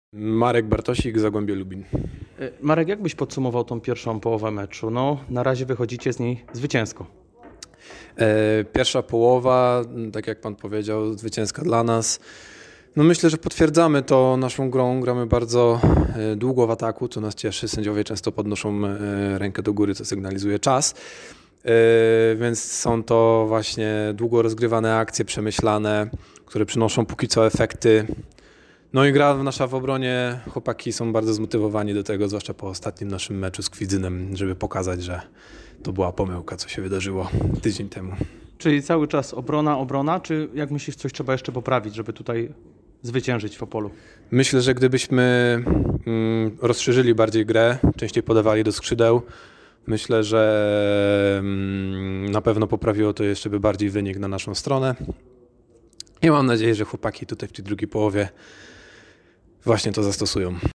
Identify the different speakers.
Speaker 1: Marek Bartosik, Zagłębie Lubin.
Speaker 2: Marek, jak byś podsumował tą pierwszą połowę meczu? No, na razie wychodzicie z niej zwycięsko.
Speaker 1: Pierwsza połowa, tak jak pan powiedział, zwycięska dla nas. No myślę, że potwierdzamy to naszą grą. Gramy bardzo długo w ataku, co nas cieszy. Sędziowie często podnoszą rękę do góry, co sygnalizuje czas. Więc są to właśnie długo rozgrywane akcje, przemyślane, które przynoszą póki co efekty. No i gra nasza w obronie, chłopaki są bardzo zmotywowani do tego, zwłaszcza po ostatnim naszym meczu z Kwidzynem, żeby pokazać, że to była pomyłka, co się wydarzyło tydzień temu.
Speaker 2: Czyli cały czas obrona, czy jak myślisz, coś trzeba jeszcze poprawić, żeby tutaj zwyciężyć w Opolu?
Speaker 1: Myślę, że gdybyśmy rozszerzyli bardziej grę, częściej podawali do skrzydeł, myślę, że na pewno poprawiło to jeszcze by bardziej wynik na naszą stronę. I mam nadzieję, że chłopaki tutaj w tej drugiej połowie właśnie to zastosują.